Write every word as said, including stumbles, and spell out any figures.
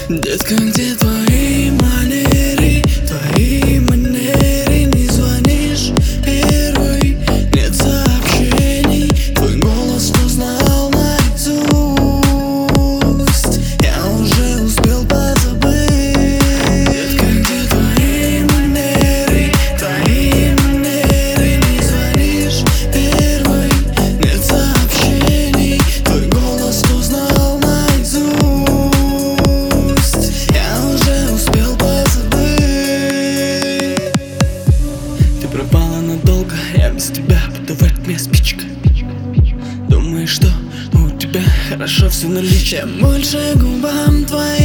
Детка, где твои манеры, твои манеры? Не звонишь первый, нет сообщений. Твой голос узнал наизусть, я уже успел позабыть. Детка, где твои манеры, твои манеры? Не звонишь первый, нет сообщений. Твой голос узнал наизусть, пропала надолго, я без тебя буду в окне спичка. Думаешь, что у тебя хорошо все наличие? Больше губам твоим